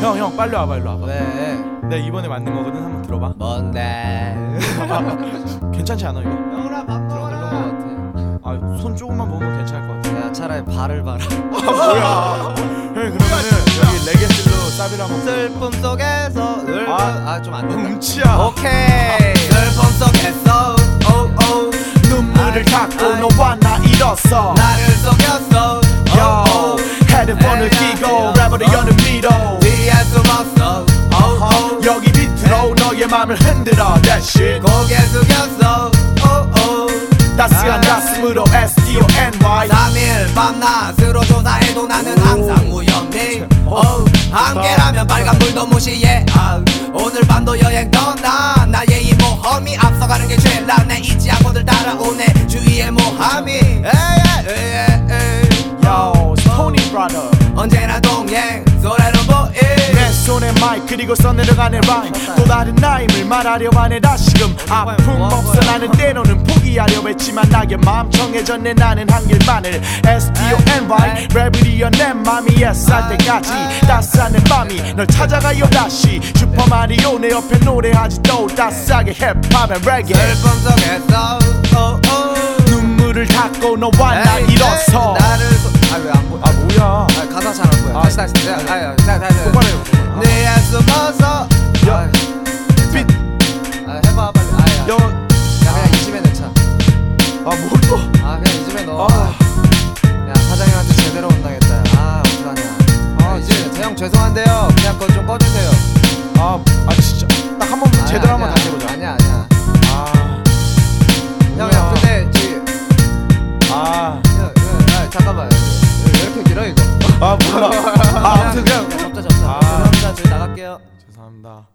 형 빨리 와봐. 일로 와봐. 왜? 내가 이번에 만든 거거든. 한번 들어봐. 뭔데? 괜찮지 않아 이거? 형이랑 밥 먹으러 것 같아. 아, 손 조금만 보면 괜찮을 것 같아. 야 차라리 발을 봐라. 뭐야? 형이 그러면은 여기 레게슬로 사비를 한번. 슬픔 속에서 좀 안 된다. 음치야. 오케이. 슬픔 속에서 눈물을 닦고 너와 나 잃었어. 나를 속였어. Yo, 헤드폰을 끼고 랩을 여는 미로 뒤에 숨었어. 여기 밑으로 너의 맘을 흔들어. That shit. 고개 숙였어. 따스한 가슴으로 SDONY. 3일 밤낮으로 조사해도 나는 항상 무혐의. 한계라면 빨간불도 무시해. 오늘 밤도 여행 떠나. 나의 이 모험이 앞서가는 게 죄라. 내 잊지 않고들 따라오네 주위의 모함이. Yo, Tony brother. 언제나 동행 소래로 보이. 내 손에 마이크 그리고 써내려가는 라임. 또 다른 나임을 말하려 하네 다시금. 아픔 없어 나는 때로는 포기하려 했지만 나의 마음 정해졌네. 나는 한 길만을 SDONY. 랩을 이어 내 맘이 애쌀 때까지 따스한 내 밤이 널 찾아가요 다시. 슈퍼마리오 내 옆에 노래하지 또 따스하게 힙합 앤 레게. 슬픔 속에서 눈물을 닦고 너와 나 잃어서. 나를 왜 안 보여? 뭐야? 가사 잘 안 보여. 다시 똑바로 해보자. 내 숨어서 빛. 해봐 빨리. 여. 그냥 이 집에 넣자. 뭘 또? 그냥 이 집에 넣어. 야 사장님한테 제대로 혼나겠다. 어떡하냐. 이제 대형 죄송한데요. 그냥 그거 좀 꺼주세요. 진짜 딱 한 번만 제대로 한번 다시 해보자. 아니야. 뭐야. 형 근데 잠깐만. 왜 이렇게 길어 이거? 몰라. 아무튼 그냥 접자. 죄송합니다. 저희 나갈게요. 죄송합니다.